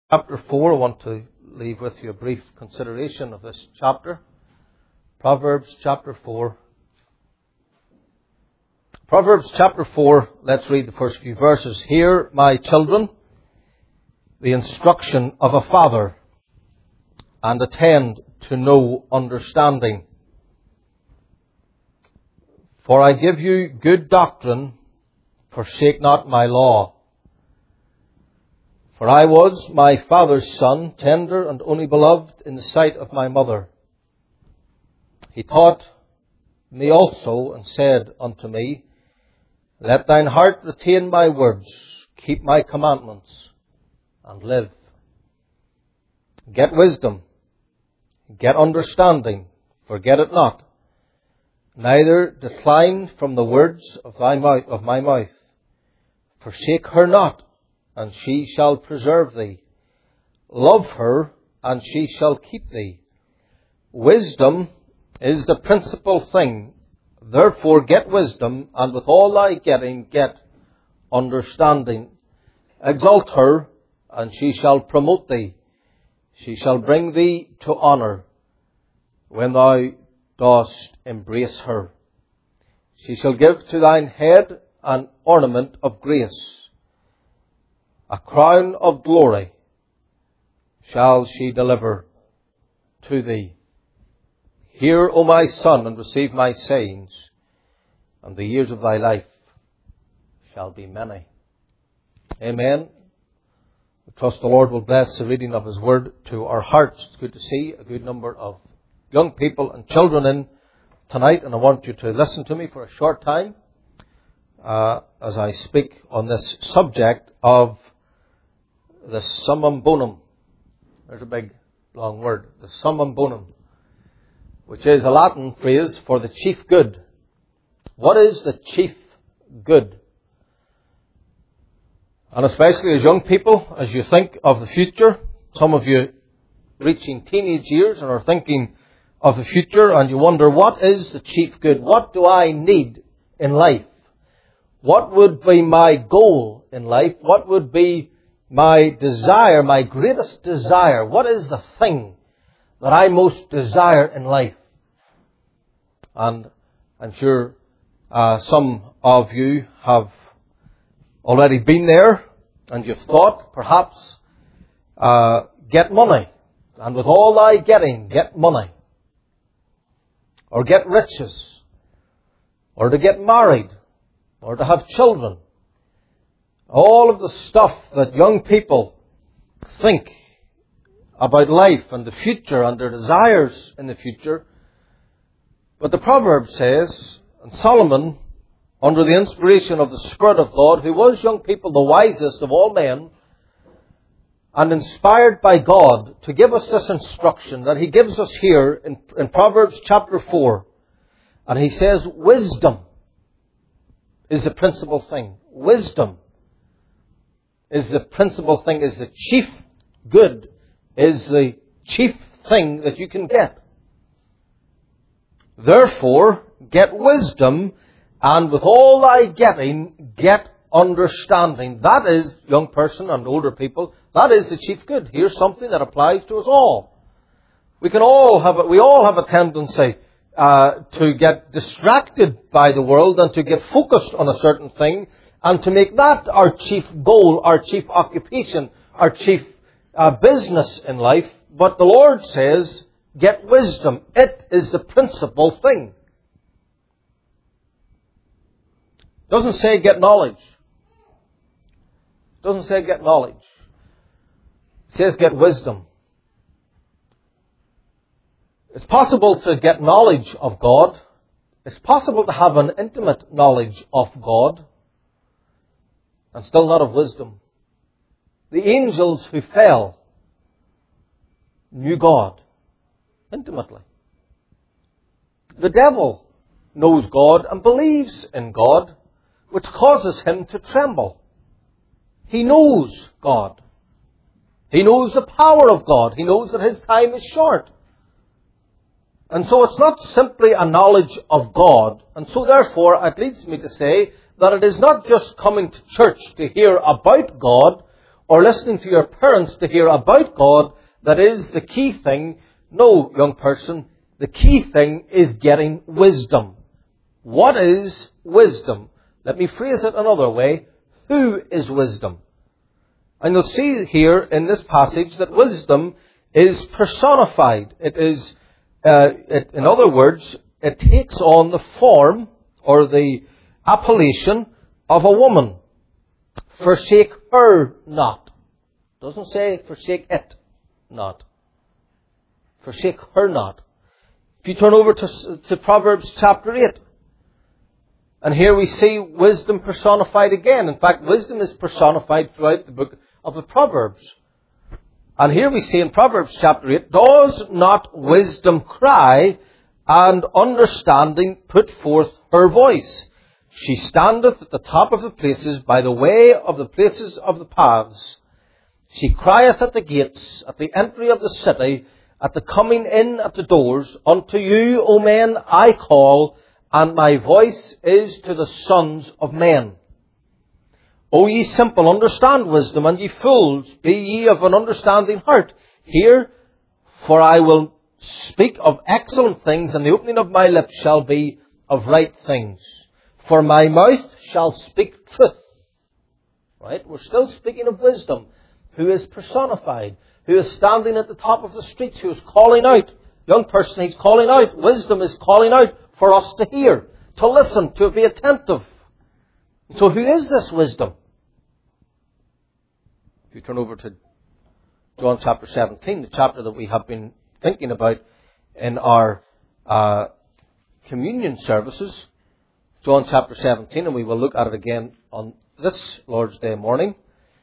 Chapter 4, I want to leave with you a brief consideration of this chapter. Proverbs chapter 4. Proverbs chapter 4, let's read the first few verses. Hear, my children, the instruction of a father, and attend to know understanding. For I give you good doctrine, forsake not my law. For I was my father's son, tender and only beloved in the sight of my mother. He taught me also, and said unto me, Let thine heart retain my words, keep my commandments, and live. Get wisdom, get understanding, forget it not, neither decline from the words of my mouth. Forsake her not, and she shall preserve thee. Love her, and she shall keep thee. Wisdom is the principal thing. Therefore get wisdom, and with all thy getting get understanding. Exalt her, and she shall promote thee. She shall bring thee to honour when thou dost embrace her. She shall give to thine head an ornament of grace. A crown of glory shall she deliver to thee. Hear, O my son, and receive my sayings, and the years of thy life shall be many. Amen. I trust the Lord will bless the reading of His Word to our hearts. It's good to see a good number of young people and children in tonight, and I want you to listen to me for a short time as I speak on this subject of the summum bonum. There's a big long word. The summum bonum, which is a Latin phrase for the chief good. What is the chief good? And especially as young people, as you think of the future, some of you reaching teenage years and are thinking of the future, and you wonder, what is the chief good? What do I need in life? What would be my goal in life? What would be my desire, my greatest desire? What is the thing that I most desire in life? And I'm sure some of you have already been there, and you've thought, perhaps, get money. And with all thy getting, get money. Or get riches. Or to get married. Or to have children. All of the stuff that young people think about life and the future and their desires in the future. But the proverb says, and Solomon, under the inspiration of the Spirit of God, who was, young people, the wisest of all men, and inspired by God to give us this instruction that he gives us here in Proverbs chapter 4. And he says, wisdom is the principal thing. Wisdom is the principal thing, is the chief good, is the chief thing that you can get. Therefore, get wisdom, and with all thy getting, get understanding. That is, young person and older people, that is the chief good. Here's something that applies to us all. We all have a tendency to get distracted by the world and to get focused on a certain thing, and to make that our chief goal, our chief occupation, our chief business in life. But the Lord says, get wisdom. It is the principal thing. It doesn't say get knowledge. It doesn't say get knowledge. It says get wisdom. It's possible to get knowledge of God. It's possible to have an intimate knowledge of God, and still not of wisdom. The angels who fell knew God intimately. The devil knows God and believes in God, which causes him to tremble. He knows God. He knows the power of God. He knows that his time is short. And so it's not simply a knowledge of God. And so therefore, it leads me to say that it is not just coming to church to hear about God or listening to your parents to hear about God that is the key thing. No, young person, the key thing is getting wisdom. What is wisdom? Let me phrase it another way. Who is wisdom? And you'll see here in this passage that wisdom is personified. It is, in other words, it takes on the form or the appellation of a woman. Forsake her not. It doesn't say forsake it not. Forsake her not. If you turn over to Proverbs chapter 8, and here we see wisdom personified again. In fact, wisdom is personified throughout the book of the Proverbs. And here we see in Proverbs chapter 8, does not wisdom cry, and understanding put forth her voice? She standeth at the top of the places, by the way of the places of the paths. She crieth at the gates, at the entry of the city, at the coming in at the doors. Unto you, O men, I call, and my voice is to the sons of men. O ye simple, understand wisdom, and ye fools, be ye of an understanding heart. Hear, for I will speak of excellent things, and the opening of my lips shall be of right things. For my mouth shall speak truth. Right? We're still speaking of wisdom, who is personified, who is standing at the top of the streets, who is calling out. Young person, he's calling out. Wisdom is calling out for us to hear, to listen, to be attentive. So who is this wisdom? If you turn over to John chapter 17, the chapter that we have been thinking about in our communion services, John chapter 17, and we will look at it again on this Lord's Day morning.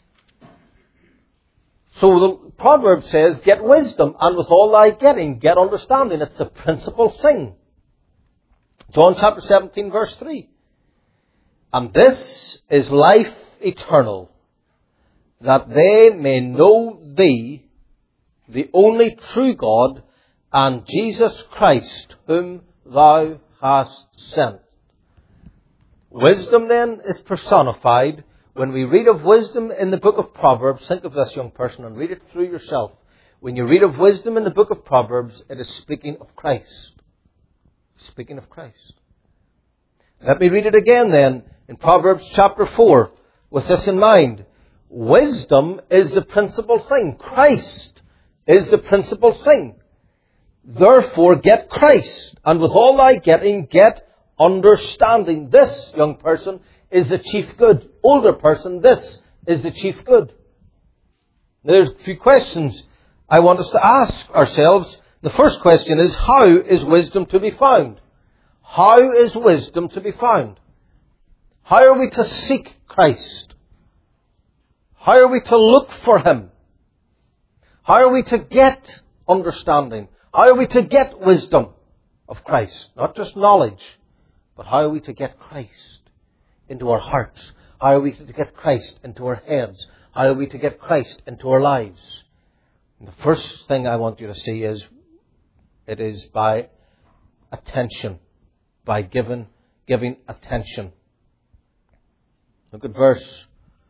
So the proverb says, get wisdom, and with all thy getting, get understanding. It's the principal thing. John chapter 17, verse 3. And this is life eternal, that they may know thee, the only true God, and Jesus Christ, whom thou hast sent. Wisdom then is personified. When we read of wisdom in the book of Proverbs, think of this, young person, and read it through yourself. When you read of wisdom in the book of Proverbs, it is speaking of Christ. Speaking of Christ. Let me read it again then in Proverbs chapter 4 with this in mind. Wisdom is the principal thing. Christ is the principal thing. Therefore get Christ, and with all thy getting, get understanding. This, young person, is the chief good. Older person, this is the chief good. There's a few questions I want us to ask ourselves. The first question is, how is wisdom to be found? How is wisdom to be found? How are we to seek Christ? How are we to look for Him? How are we to get understanding? How are we to get wisdom of Christ? Not just knowledge, but how are we to get Christ into our hearts? How are we to get Christ into our heads? How are we to get Christ into our lives? And the first thing I want you to see is, it is by attention, by giving attention. Look at verse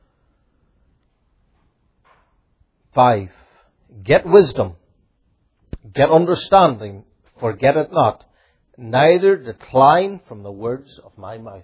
5. Get wisdom, get understanding, forget it not, neither decline from the words of my mouth.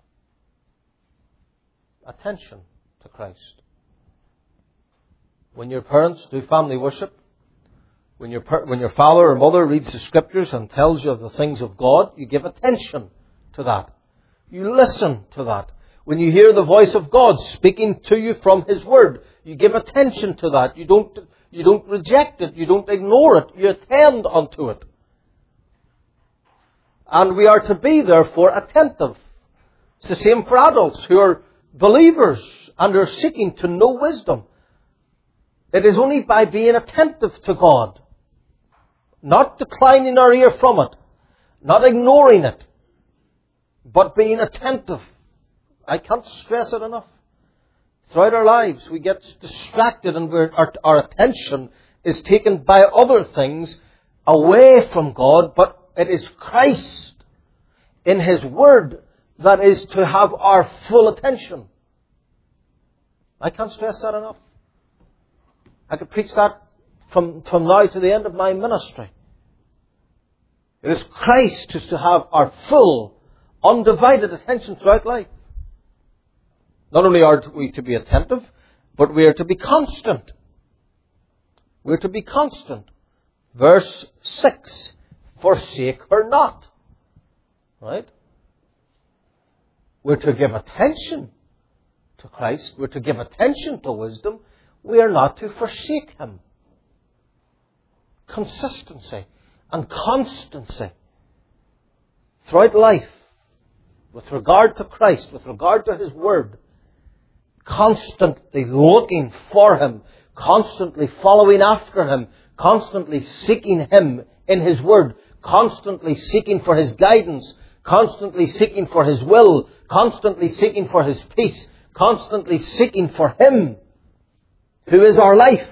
Attention to Christ. When your parents do family worship, when your father or mother reads the Scriptures and tells you of the things of God, you give attention to that. You listen to that. When you hear the voice of God speaking to you from His Word, you give attention to that. You don't reject it. You don't ignore it. You attend unto it. And we are to be, therefore, attentive. It's the same for adults who are believers and are seeking to know wisdom. It is only by being attentive to God, not declining our ear from it, not ignoring it, but being attentive. I can't stress it enough. Throughout our lives, we get distracted and our attention is taken by other things away from God, but it is Christ in His Word that is to have our full attention. I can't stress that enough. I could preach that from now to the end of my ministry. It is Christ who's to have our full, undivided attention throughout life. Not only are we to be attentive, but we are to be constant. We're to be constant. Verse 6, forsake her not. Right? We're to give attention to Christ. We're to give attention to wisdom. We are not to forsake Him. Consistency and constancy throughout life, with regard to Christ, with regard to His Word, constantly looking for Him, constantly following after Him, constantly seeking Him in His Word, constantly seeking for His guidance, constantly seeking for His will, constantly seeking for His peace, constantly seeking for Him who is our life.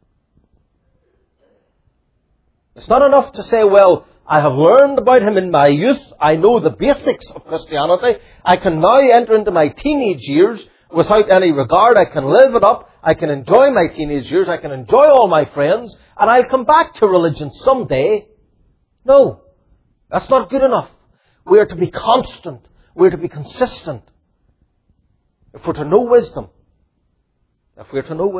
It's not enough to say, well, I have learned about Him in my youth. I know the basics of Christianity. I can now enter into my teenage years without any regard. I can live it up. I can enjoy my teenage years. I can enjoy all my friends. And I'll come back to religion someday. No, that's not good enough. We are to be constant. We are to be consistent. If we're to know wisdom, we're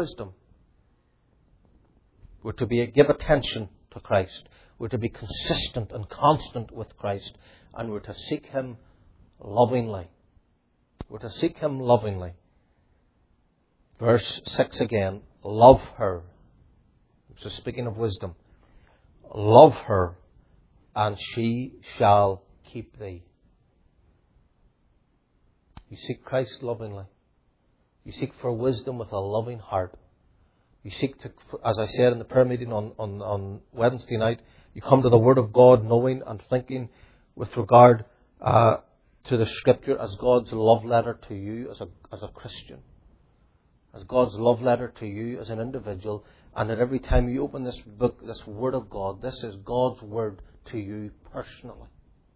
to give attention to Christ. We're to be consistent and constant with Christ. And we're to seek Him lovingly. We're to seek Him lovingly. Verse 6 again. Love her. So speaking of wisdom. Love her, and she shall keep thee. You seek Christ lovingly. You seek for wisdom with a loving heart. You seek to, as I said in the prayer meeting on Wednesday night, you come to the Word of God knowing and thinking with regard to the Scripture as God's love letter to you as a Christian. As God's love letter to you as an individual. And that every time you open this book, this Word of God, this is God's Word to you personally.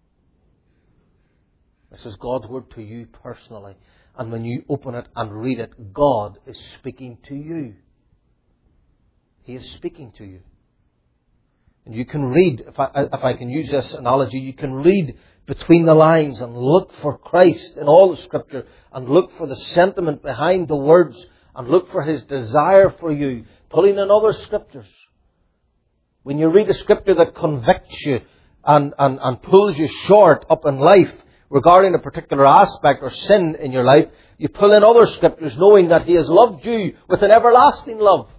This is God's Word to you personally. And when you open it and read it, God is speaking to you. He is speaking to you. And you can read, if I can use this analogy, you can read between the lines and look for Christ in all the Scripture and look for the sentiment behind the words and look for His desire for you, pulling in other Scriptures. When you read a Scripture that convicts you and pulls you short up in life regarding a particular aspect or sin in your life, you pull in other Scriptures knowing that He has loved you with an everlasting love.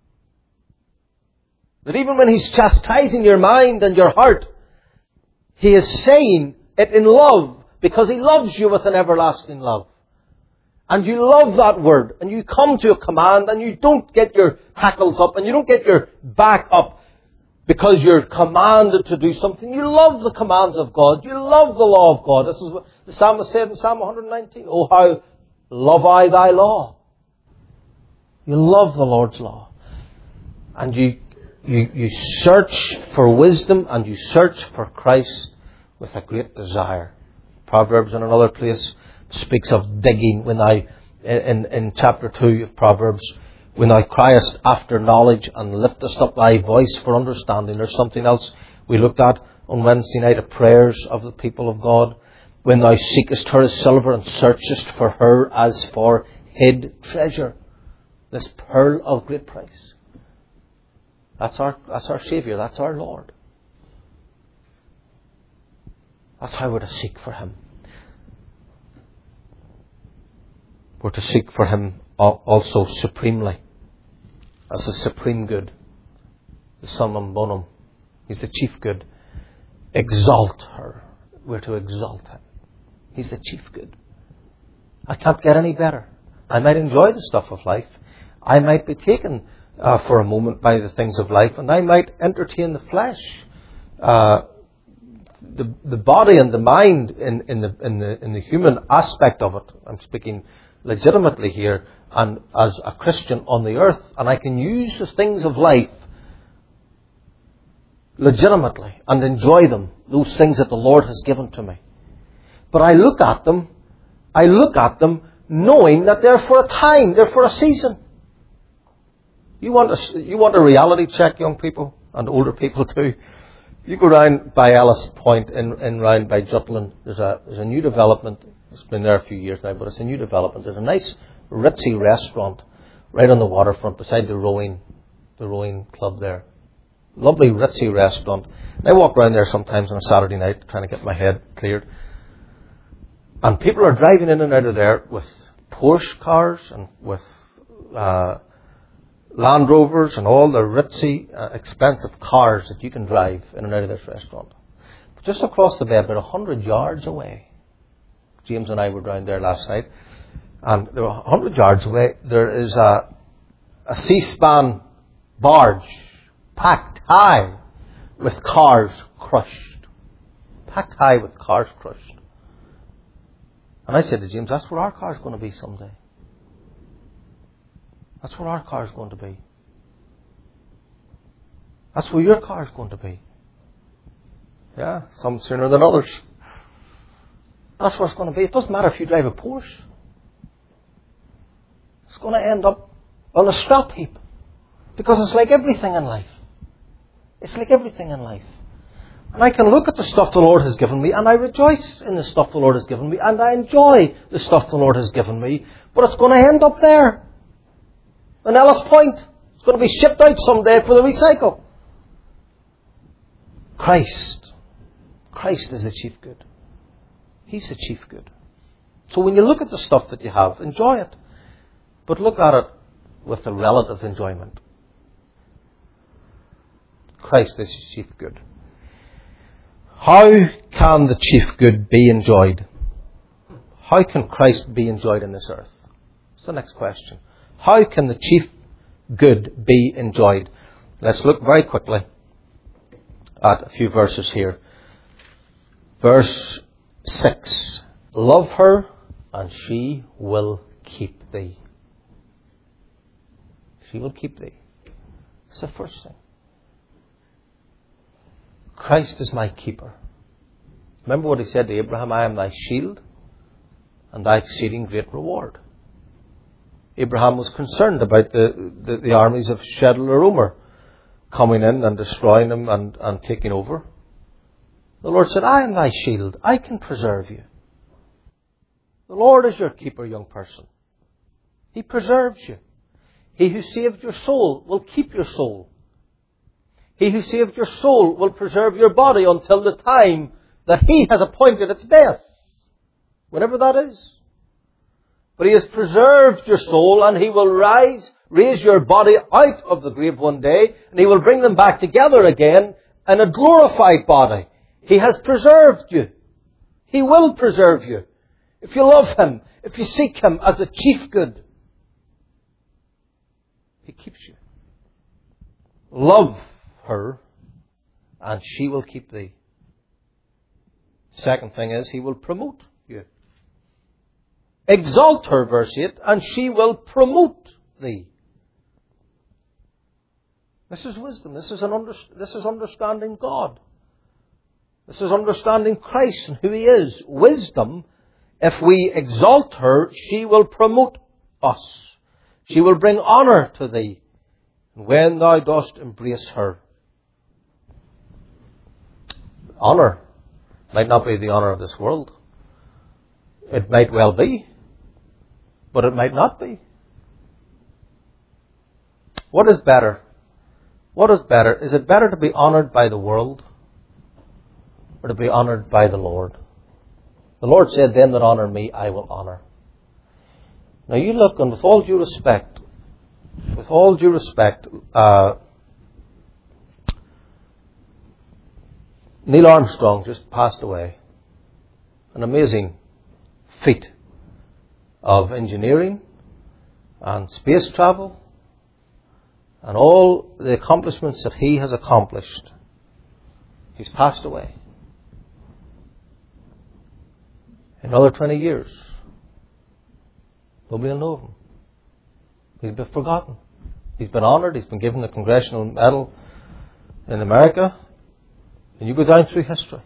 That even when He's chastising your mind and your heart, He is saying it in love because He loves you with an everlasting love. And you love that word and you come to a command and you don't get your hackles up and you don't get your back up because you're commanded to do something. You love the commands of God. You love the law of God. This is what the psalmist said in Psalm 119. Oh, how love I thy law. You love the Lord's law. And you search for wisdom and you search for Christ with a great desire. Proverbs in another place speaks of digging in chapter 2 of Proverbs, when thou criest after knowledge and liftest up thy voice for understanding. There's something else we looked at on Wednesday night of prayers of the people of God. When thou seekest her as silver and searchest for her as for hid treasure. This pearl of great price. That's our Saviour. That's our Lord. That's how we're to seek for Him. We're to seek for Him also supremely. As the supreme good. The summum bonum. He's the chief good. Exalt her. We're to exalt Him. He's the chief good. I can't get any better. I might enjoy the stuff of life. I might be taken for a moment by the things of life, and I might entertain the flesh, the body and the mind in the human aspect of it. I'm speaking legitimately here, and as a Christian on the earth, and I can use the things of life legitimately and enjoy them, those things that the Lord has given to me. But I look at them knowing that they're for a time, they're for a season. You want a reality check, young people, and older people too. You go round by Ellis Point and round by Jutland. There's a new development. It's been there a few years now, but it's a new development. There's a nice ritzy restaurant right on the waterfront beside the rowing club there. Lovely ritzy restaurant. And I walk around there sometimes on a Saturday night trying to get my head cleared. And people are driving in and out of there with Porsche cars and with Land Rovers and all the ritzy, expensive cars that you can drive in and out of this restaurant. But just across the bay, about 100 yards away, James and I were down there last night, and there were 100 yards away, there is a C-span barge packed high with cars crushed. Packed high with cars crushed. And I said to James, that's where our car's going to be someday. That's where our car's going to be. That's where your car's going to be. Yeah, some sooner than others. That's where it's going to be. It doesn't matter if you drive a Porsche. It's going to end up on a scrap heap. Because it's like everything in life. It's like everything in life. And I can look at the stuff the Lord has given me, and I rejoice in the stuff the Lord has given me, and I enjoy the stuff the Lord has given me, but it's going to end up there. In Ellis Point. It's going to be shipped out someday for the recycle. Christ is the chief good. He's the chief good. So when you look at the stuff that you have, enjoy it. But look at it with a relative enjoyment. Christ is the chief good. How can the chief good be enjoyed? How can Christ be enjoyed in this earth? That's the next question. How can the chief good be enjoyed? Let's look very quickly at a few verses here. Verse 6. Love her and she will keep thee. She will keep thee. It's the first thing. Christ is my keeper. Remember what he said to Abraham, I am thy shield and thy exceeding great reward. Abraham was concerned about the armies of Chedorlaomer coming in and destroying them and taking over. The Lord said, I am thy shield. I can preserve you. The Lord is your keeper, young person. He preserves you. He who saved your soul will keep your soul. He who saved your soul will preserve your body until the time that He has appointed its death. Whenever that is. But He has preserved your soul, and He will raise your body out of the grave one day, and He will bring them back together again in a glorified body. He has preserved you. He will preserve you. If you love Him, if you seek Him as a chief good, He keeps you. Love her, and she will keep thee. Second thing is, He will promote you. Exalt her, verse 8, and she will promote thee. This is wisdom. This is understanding God. This is understanding Christ and who He is. Wisdom, if we exalt her, she will promote us. She will bring honour to thee. And when thou dost embrace her, honour might not be the honour of this world. It might well be, but it might not be. What is better? What is better? Is it better to be honoured by the world or to be honoured by the Lord? The Lord said, them that honour me, I will honour. Now you look, and with all due respect, Neil Armstrong just passed away. An amazing feat of engineering and space travel and all the accomplishments that he has accomplished. He's passed away. In another 20 years, nobody will know of him. He's been forgotten. He's been honoured. He's been given the Congressional Medal in America. And you go down through history.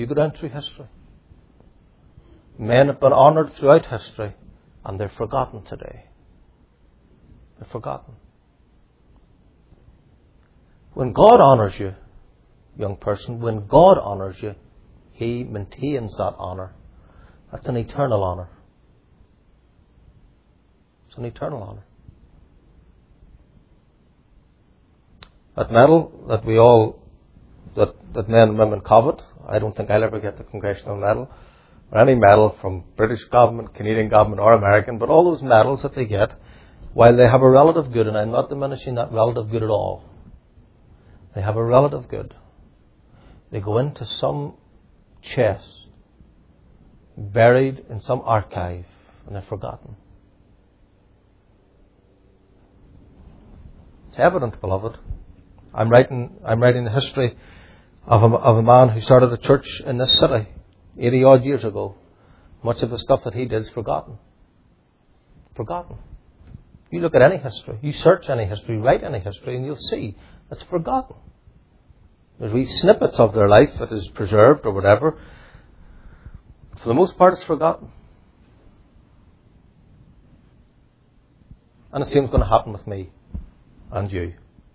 Men have been honoured throughout history, and they're forgotten today. They're forgotten. When God honours you, young person, when God honours you, He maintains that honour. That's an eternal honour. It's an eternal honour. That medal that we all, that men and women covet, I don't think I'll ever get the Congressional Medal, or any medal from British government, Canadian government or American, but all those medals that they get, while they have a relative good, and I'm not diminishing that relative good at all, they have a relative good. They go into some chest, buried in some archive, and they're forgotten. It's evident, beloved. I'm writing the history of a man who started a church in this city 80 odd years ago. Much of the stuff that he did is forgotten. Forgotten. You look at any history, you search any history, write any history, and you'll see it's forgotten. There's wee snippets of their life that is preserved or whatever. For the most part, it's forgotten. And the same is going to happen with me and you.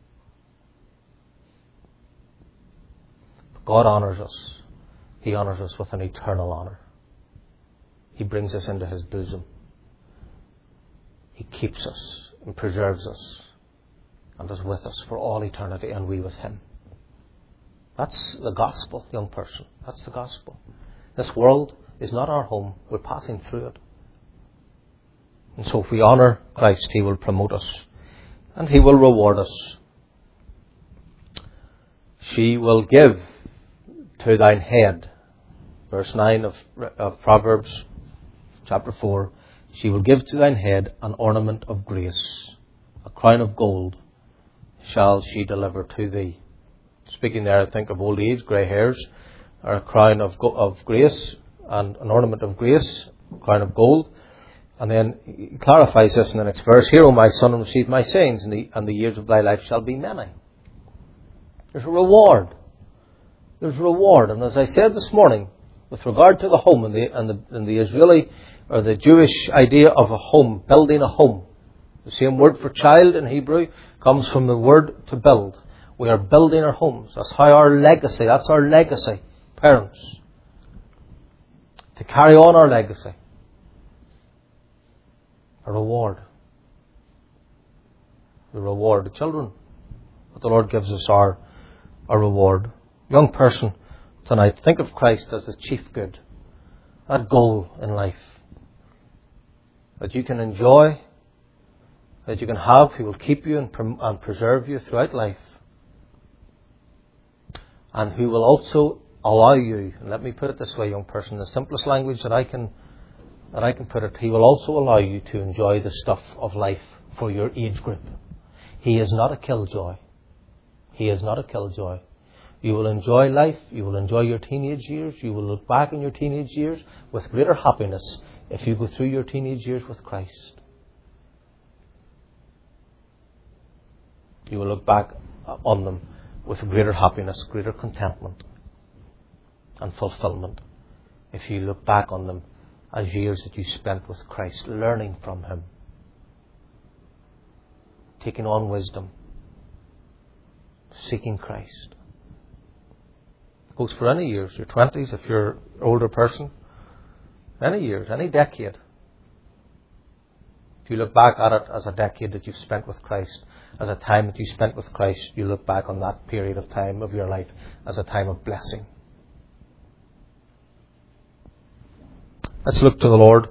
God honours us. He honours us with an eternal honour. He brings us into His bosom. He keeps us and preserves us and is with us for all eternity, and we with Him. That's the gospel, young person. That's the gospel. This world is not our home. We're passing through it. And so if we honour Christ, He will promote us and He will reward us. She will give to thine head. Verse 9 of Proverbs chapter 4. She will give to thine head an ornament of grace. A crown of gold shall she deliver to thee. Speaking there, I think of old age, grey hairs, or a crown of grace and an ornament of grace, a crown of gold. And then he clarifies this in the next verse. Hear, O my son, and receive my sayings, and the years of thy life shall be many. There's a reward. There's a reward. And as I said this morning, with regard to the home and the Israeli or the Jewish idea of a home, building a home, the same word for child in Hebrew comes from the word to build. We are building our homes. That's how our legacy, that's our legacy, parents. To carry on our legacy. A reward. The reward. The children that the Lord gives us are a reward. Young person, tonight, think of Christ as the chief good. That goal in life. That you can enjoy, that you can have, He will keep you and preserve you throughout life. And who will also allow you, and let me put it this way, young person, the simplest language that I can put it, He will also allow you to enjoy the stuff of life for your age group. He is not a killjoy. He is not a killjoy. You will enjoy life, you will enjoy your teenage years, you will look back in your teenage years with greater happiness if you go through your teenage years with Christ. You will look back on them with greater happiness, greater contentment and fulfillment if you look back on them as years that you spent with Christ, learning from Him, taking on wisdom, seeking Christ. It goes for any years, your 20s, if you're an older person, any years, any decade. If you look back at it as a decade that you've spent with Christ, as a time that you spent with Christ, you look back on that period of time of your life as a time of blessing. Let's look to the Lord.